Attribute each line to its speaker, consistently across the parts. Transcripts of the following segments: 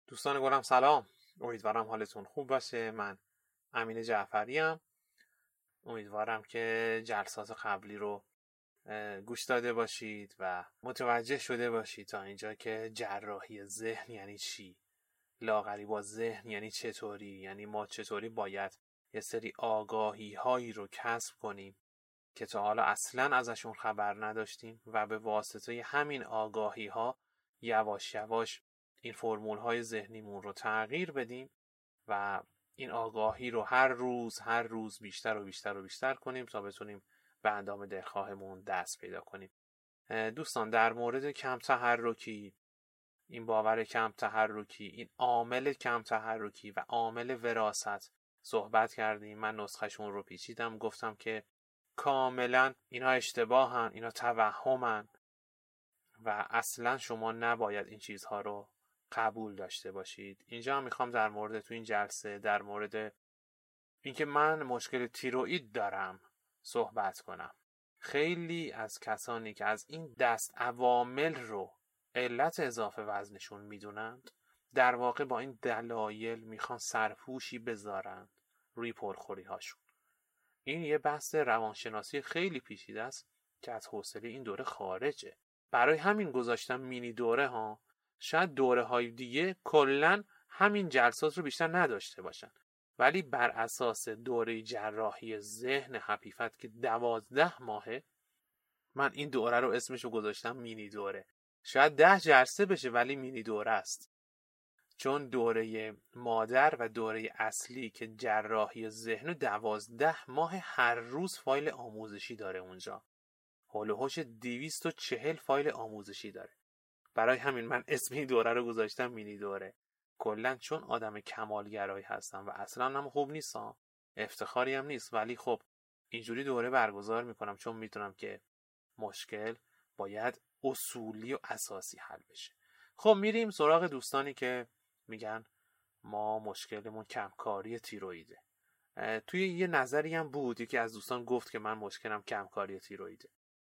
Speaker 1: دوستان گلم سلام، امیدوارم حالتون خوب باشه. من امین جعفری ام. امیدوارم که جلسات قبلی رو گوش داده باشید و متوجه شده باشید تا اینجا که جراحی ذهن یعنی چی، لاغری با ذهن یعنی چطوری، یعنی ما چطوری باید یه سری آگاهی هایی رو کسب کنیم که تا حالا اصلا ازشون خبر نداشتیم و به واسطه همین آگاهی ها یواش یواش این فرمول های ذهنیمون رو تغییر بدیم و این آگاهی رو هر روز بیشتر و بیشتر و بیشتر کنیم تا بتونیم به اندام دلخواهمون دست پیدا کنیم. دوستان، در مورد کم تحرکی، این باور کم تحرکی، این عامل کم تحرکی و عامل وراثت صحبت کردیم. من نسخهشون رو پیچیدم، گفتم که کاملا اینا اشتباهن، اینا توهمن و اصلا شما نباید این چیزها رو قبول داشته باشید. اینجا هم میخوام در مورد تو این جلسه در مورد اینکه من مشکل تیروئید دارم صحبت کنم. خیلی از کسانی که از این دست عوامل رو علت اضافه وزنشون میدونند، در واقع با این دلایل میخوان سرپوشی بذارند روی پرخوری هاشون. این یه بحث روانشناسی خیلی پیچیده است که از حوصله این دوره خارجه. برای همین گذاشتم مینی دوره ها. شاید دوره های دیگه کلن همین جلسات رو بیشتر نداشته باشن، ولی بر اساس دوره جراحی ذهن حقیقت که 12 ماهه، من این دوره رو اسمشو گذاشتم مینی دوره. شاید 10 جلسه بشه ولی مینی دوره است، چون دوره مادر و دوره اصلی که جراحی ذهن 12 ماه هر روز فایل آموزشی داره اونجا. حول و حوش 240 فایل آموزشی داره. برای همین من اسم این دوره رو گذاشتم مینی دوره. کلا چون آدم کمالگرایی هستم و اصلا هم خوب نیستم، افتخاری هم نیست، ولی خب اینجوری دوره برگزار میکنم چون میدونم که مشکل باید اصولی و اساسی حل بشه. خب میریم سراغ دوستانی که میگن ما مشکلمون کمکاری تیروئیده. توی یه نظری هم بود یکی از دوستان گفت که من مشکلم کمکاری تیروئیده.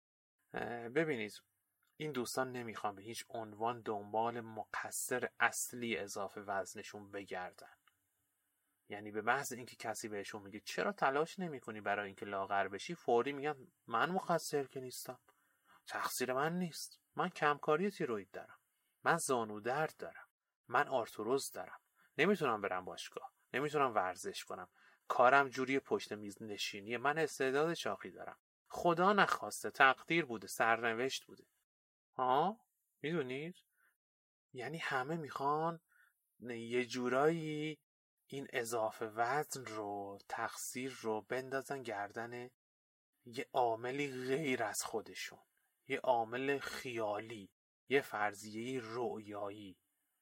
Speaker 1: ببینید، این دوستان نمیخوان به هیچ عنوان دنبال مقصر اصلی اضافه وزنشون بگردن. یعنی به محض اینکه کسی بهشون میگه چرا تلاش نمیکنی برای اینکه لاغر بشی، فوری میگن من مقصر که نیستم، تقصیر من نیست، من کمکاری تیروئید دارم، من زانو درد دارم، من آرتروز دارم، نمیتونم برم باشگاه، نمیتونم ورزش کنم، کارم جوری پشت میز نشینیه، من استعداد شاقی دارم، خدا نخواسته، تقدیر بوده، سرنوشت بوده. میدونید؟ یعنی همه میخوان یه جورایی این اضافه وزن رو، تقصیر رو بندازن گردن یه عاملی غیر از خودشون، یه عامل خیالی، یه فرضیه رؤیایی.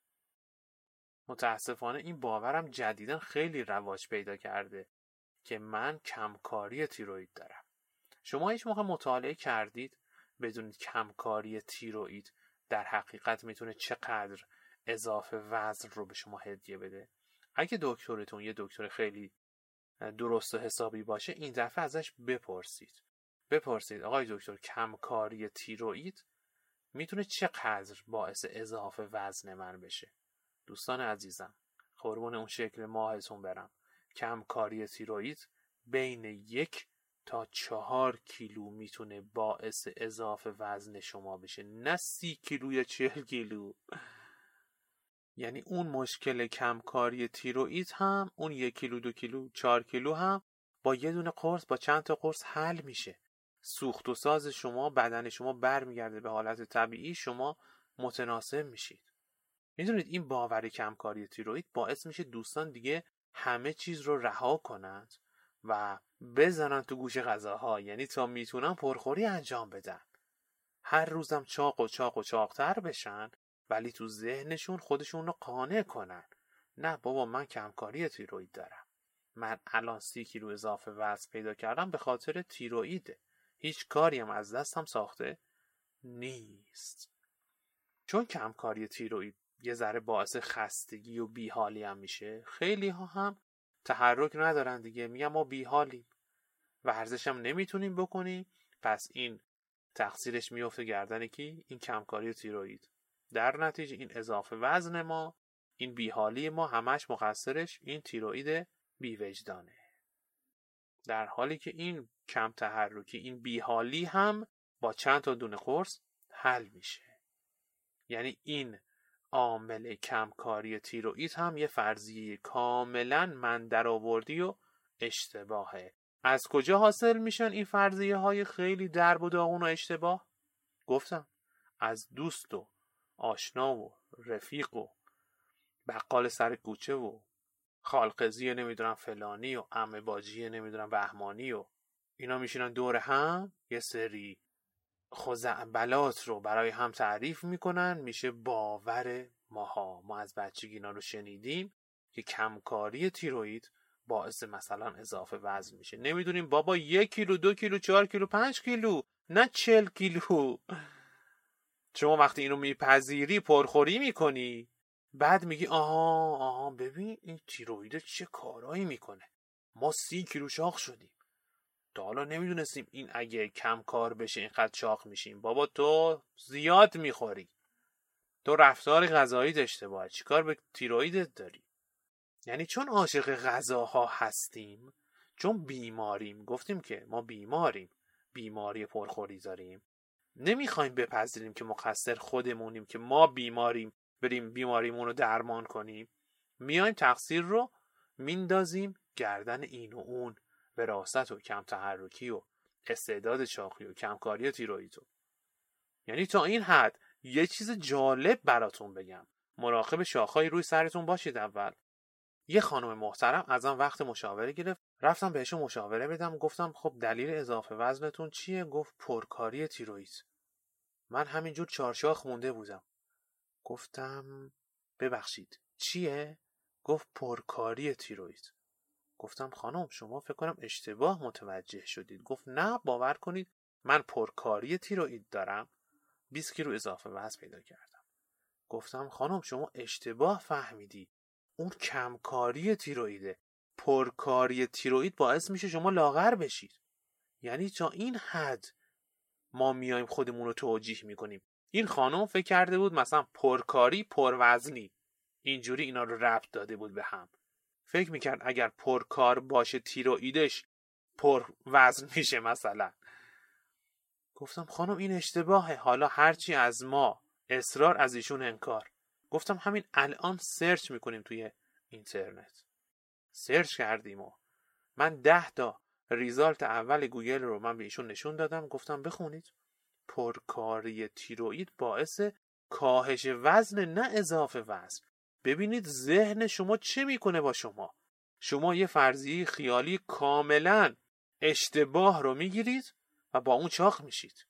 Speaker 1: متاسفانه این باورم جدیداً خیلی رواج پیدا کرده که من کمکاری تیروئید دارم. شما هیچ موقع مطالعه کردید بدونید کمکاری تیروئید در حقیقت میتونه چقدر اضافه وزن رو به شما هدیه بده؟ اگه دکترتون یه دکتر خیلی درست و حسابی باشه، این دفعه ازش بپرسید آقای دکتر، کمکاری تیروئید میتونه چقدر باعث اضافه وزن من بشه؟ دوستان عزیزم، قربون اون شکل ماهتون برم، کمکاری تیروئید بین 1 تا 4 کیلو میتونه باعث اضافه وزن شما بشه، نه 30 کیلو یا 40 کیلو. یعنی اون مشکل کمکاری تیروئید هم، اون 1 کیلو 2 کیلو 4 کیلو هم با یه دونه قرص، با چند تا قرص حل میشه. سوخت و ساز شما، بدن شما برمیگرده به حالت طبیعی، شما متناسب میشید. میدونید این باور کمکاری تیروئید باعث میشه دوستان دیگه همه چیز رو رها کنند و بزنن تو گوش غذاها، یعنی تا میتونن پرخوری انجام بدن، هر روزم چاق و چاقتر بشن، ولی تو ذهنشون خودشون رو قانع کنن نه بابا من کمکاری تیروئید دارم، من الان 30 کیلو اضافه وزن پیدا کردم به خاطر تیروئیده، هیچ کاری هم از دستم ساخته نیست. چون کمکاری تیروئید یه ذره باعث خستگی و بیحالی هم میشه، خیلی ها هم تحرک ندارن دیگه، میگن ما بیحالیم، ورزش هم نمیتونیم بکنیم، پس این تقصیرش میفته گردن کی؟ این کمکاری تیروئید. در نتیجه این اضافه وزن ما این بیحالی ما همش مقصرش این تیروئید بیوجدانه. در حالی که این کم تحرکی، این بیحالی هم با چند تا دونه قرص حل میشه. یعنی این عامل کمکاری تیروئید هم یه فرضیه کاملا من درآوردی و اشتباهه. از کجا حاصل میشن این فرضیه های خیلی درب و داغون و اشتباه؟ گفتم از دوست و آشنا و رفیق و بقال سر کوچه و خالقزی نمیدونم فلانی و عمه باجی نمیدونم بهمانی و اینا میشینن دور هم یه سری خزعبلات رو برای هم تعریف میکنن، میشه باور ماها. ما از بچگی اینا رو شنیدیم که کمکاری تیروئید باعث مثلا اضافه وزن میشه. نمیدونیم بابا 1 کیلو 2 کیلو 4 کیلو 5 کیلو نه 40 کیلو. شما وقتی اینو میپذیری پرخوری میکنی، بعد میگی آها ببین این تیروئید چه کارایی میکنه، ما 30 کیلو چاق شدیم، تا حالا نمیدونستیم این اگه کم کار بشه اینقدر چاق میشیم. بابا تو زیاد میخوری، تو رفتار غذایی اشتباهه، چیکار به تیروئیدت داری؟ یعنی چون عاشق غذاها هستیم، چون بیماریم، گفتیم که ما بیماریم، بیماری پرخوری داریم، نمیخوایم بپذیریم که مقصر خودمونیم، که ما بیماریم بریم بیماریمون رو درمان کنیم، میایم تقصیر رو میندازیم گردن این و اون، وراثت و کم تحرکی و استعداد چاقی و کمکاری تیروئید. یعنی تا این حد یه چیز جالب براتون بگم، مراقب شاخهای روی سرتون باشید. اول یه خانم محترم ازم وقت مشاوره گرفت، رفتم بهشون مشاوره بدم، گفتم خب دلیل اضافه وزنتون چیه؟ گفت پرکاری تیروئید. من همینجور چارشاخ مونده بودم، گفتم ببخشید چیه؟ گفت پرکاری تیروئید. گفتم خانم شما فکر کنم اشتباه متوجه شدید. گفت نه باور کنید من پرکاری تیروئید دارم، 20 کیلو اضافه وزن پیدا کردم. گفتم خانم شما اشتباه فهمیدی، اون کمکاری تیروئیده، پرکاری تیروئید باعث میشه شما لاغر بشید. یعنی تا این حد ما میایم خودمون رو توجیه میکنیم. این خانم فکر کرده بود مثلا پرکاری پروزنی، اینجوری اینا رو ربط داده بود به هم. فکر میکرد اگر پرکار باشه تیروئیدش پر وزن میشه مثلا. گفتم خانم این اشتباهه، حالا هرچی از ما اصرار از ایشون انکار. گفتم همین الان سرچ میکنیم توی اینترنت. سرچ کردیم و من 10 تا ریزالت اول گوگل رو من به ایشون نشون دادم، گفتم بخونید. پرکاری تیروئید باعث کاهش وزن نه اضافه وزن. ببینید ذهن شما چه میکنه با شما. شما یه فرضیه خیالی کاملا اشتباه رو میگیرید و با اون چاق میشید،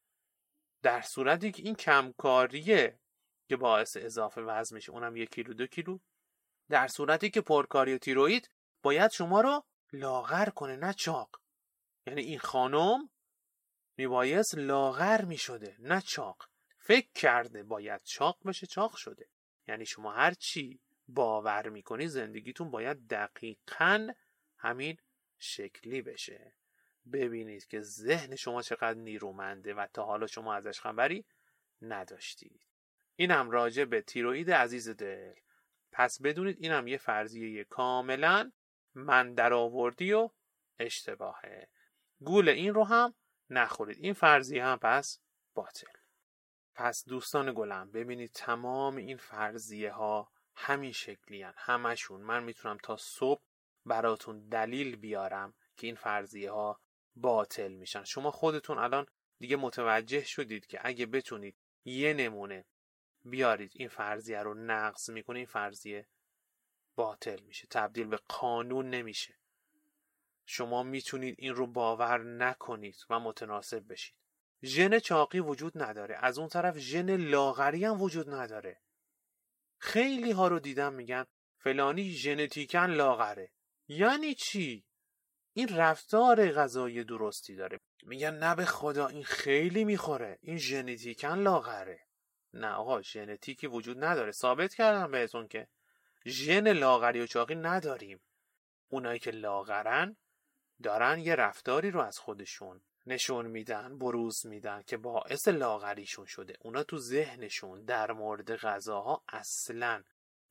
Speaker 1: در صورتی که این کمکاریه که باعث اضافه وزن میشه، اونم 1 کیلو 2 کیلو، در صورتی که پرکاری تیروئید باید شما رو لاغر کنه نه چاق. یعنی این خانم میبایست لاغر میشده نه چاق. فکر کرده باید چاق بشه، چاق شده. یعنی شما هر چی باور میکنی زندگیتون باید دقیقاً همین شکلی بشه. ببینید که ذهن شما چقدر نیرومنده و تا حالا شما ازش خبری نداشتید. اینم راجع به تیروئید عزیز دل. پس بدونید اینم یه فرضیه کاملا من درآوردی و اشتباهه. گول این رو هم نخورید، این فرضیه هم پس باطل. پس دوستان گلم ببینید تمام این فرضیه ها همین شکلی هن. همشون من میتونم تا صبح براتون دلیل بیارم که این فرضیه ها باطل میشن. شما خودتون الان دیگه متوجه شدید که اگه بتونید یه نمونه بیارید این فرضیه رو نقض میکنه، این فرضیه باطل میشه، تبدیل به قانون نمیشه. شما میتونید این رو باور نکنید و متناسب بشید. ژن چاقی وجود نداره، از اون طرف ژن لاغری هم وجود نداره. خیلی ها رو دیدم میگن فلانی ژنتیکاً لاغره. یعنی چی؟ این رفتار غذایی درستی داره. میگن نه به خدا این خیلی میخوره، این ژنتیکاً لاغره. نه آقا ژنتیکی وجود نداره. ثابت کردم بهتون که ژن لاغری و چاقی نداریم. اونایی که لاغرن دارن یه رفتاری رو از خودشون نشون میدن، بروز میدن که باعث لاغریشون شده. اونا تو ذهنشون در مورد غذاها اصلاً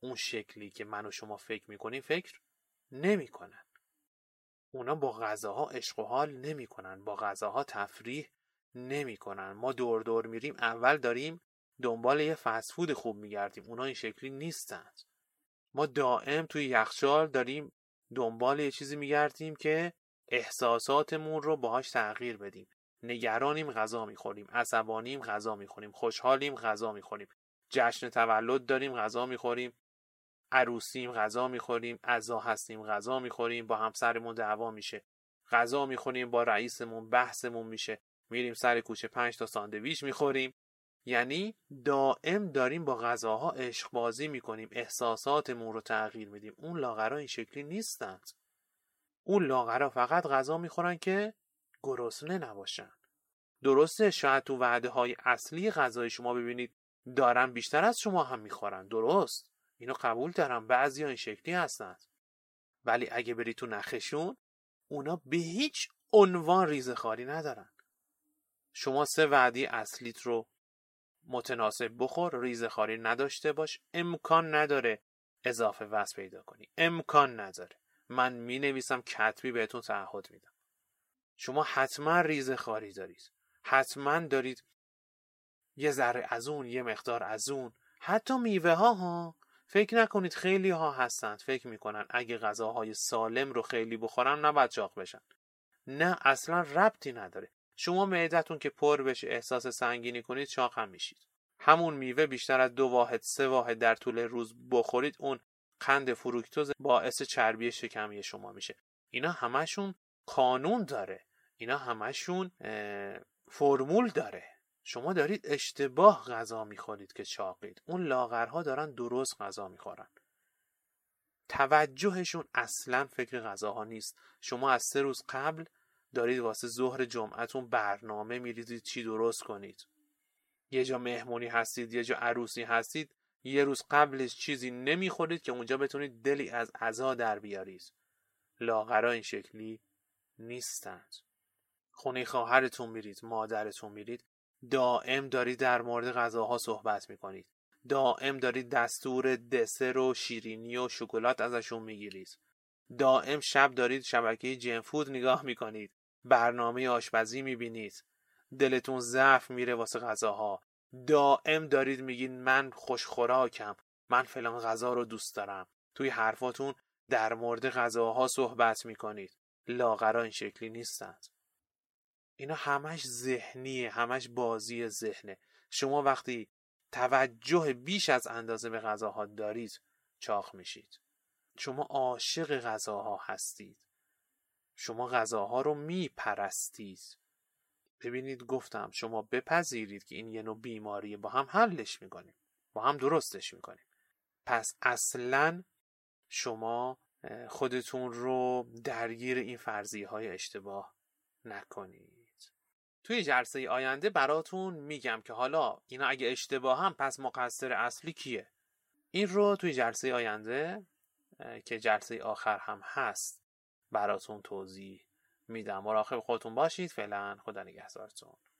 Speaker 1: اون شکلی که من و شما فکر میکنیم فکر نمیکنن. اونا با غذاها عشق و حال نمیکنن، با غذاها تفریح نمیکنن. ما دور دور میریم، اول داریم دنبال یه فست فود خوب میگردیم، اونا این شکلی نیستند. ما دائم توی یخچال داریم دنبال یه چیزی میگردیم که احساساتمون رو باهاش تغییر بدیم. نگرانیم غذا میخوریم، عصبانیم غذا میخوریم، خوشحالیم غذا میخوریم، جشن تولد داریم غذا میخوریم، عروسیم غذا میخوریم، عزا هستیم غذا میخوریم، با همسرمون دعوا میشه غذا میخوریم، با رئیسمون بحثمون میشه میریم سر کوچه 5 تا ساندویچ میخوریم. یعنی دائم داریم با غذاها عشق بازی میکنیم، احساساتمون رو تغییر میدیم. اون لاغرا این شکلی نیستند. اون لاغرا فقط غذا میخورن که گرسنه نباشن. درسته شاید تو وعده های اصلی غذای شما ببینید دارن بیشتر از شما هم میخورن، درست، اینو قبول دارم، بعضی ها این شکلی هستند، ولی اگه بری تو نخشون اونا به هیچ عنوان ریزخواری ندارن. شما 3 وعده اصلیت رو متناسب بخور، ریزخواری نداشته باش، امکان نداره اضافه وزن پیدا کنی، امکان نداره. من می نویسم کتبی بهتون تعهد میدم. شما حتما ریزخواری دارید، حتما دارید یه ذره از اون، یه مقدار از اون. حتی میوه ها فکر نکنید، خیلی ها هستند فکر میکنن اگه غذاهای سالم رو خیلی بخورن نباید چاق بشن. نه، اصلا ربطی نداره. شما معدتون که پر بشه، احساس سنگینی کنید، چاق هم میشید. همون میوه بیشتر از 2 واحد 3 واحد در طول روز بخورید، اون قند فروکتوز باعث چربی شکمی شما میشه. اینا همشون قانون داره، اینا همشون فرمول داره. شما دارید اشتباه غذا میخورید که چاقید. اون لاغرها دارن درست غذا میخورن، توجهشون اصلا فکر غذاها نیست. شما از 3 روز قبل دارید واسه ظهر جمعتون برنامه میریزید چی درست کنید. یه جا مهمونی هستید، یه جا عروسی هستید، یه روز قبلش چیزی نمیخورید که اونجا بتونید دلی از عزا در بیارید. لاغرا این شکلی نیستند. خونه خواهرتون میرید، مادرتون میرید، دائم دارید در مورد غذاها صحبت میکنید، دائم دارید دستور دسر و شیرینی و شکلات ازشون میگیرید، دائم شب دارید شبکه جنک فود نگاه میکنید، برنامه آشپزی میبینید، دلتون ضعف میره واسه غذاها، دائم دارید میگین من خوشخوراکم، من فلان غذا رو دوست دارم، توی حرفاتون در مورد غذاها صحبت میکنید. لاغرا این شکلی نیستند. اینا همش ذهنیه، همش بازی ذهنه. شما وقتی توجه بیش از اندازه به غذاها دارید چاق میشید. شما عاشق غذاها هستید، شما غذاها رو میپرستید. ببینید گفتم شما بپذیرید که این یه نوع بیماریه، با هم حلش میکنیم، با هم درستش میکنیم. پس اصلاً شما خودتون رو درگیر این فرضیه های اشتباه نکنید. توی جلسه آینده براتون میگم که حالا اینا اگه اشتباه هم پس مقصر اصلی کیه. این رو توی جلسه آینده که جلسه آخر هم هست براتون توضیح میدم. مراقب خودتون باشید. فعلا خدا نگهدارتون.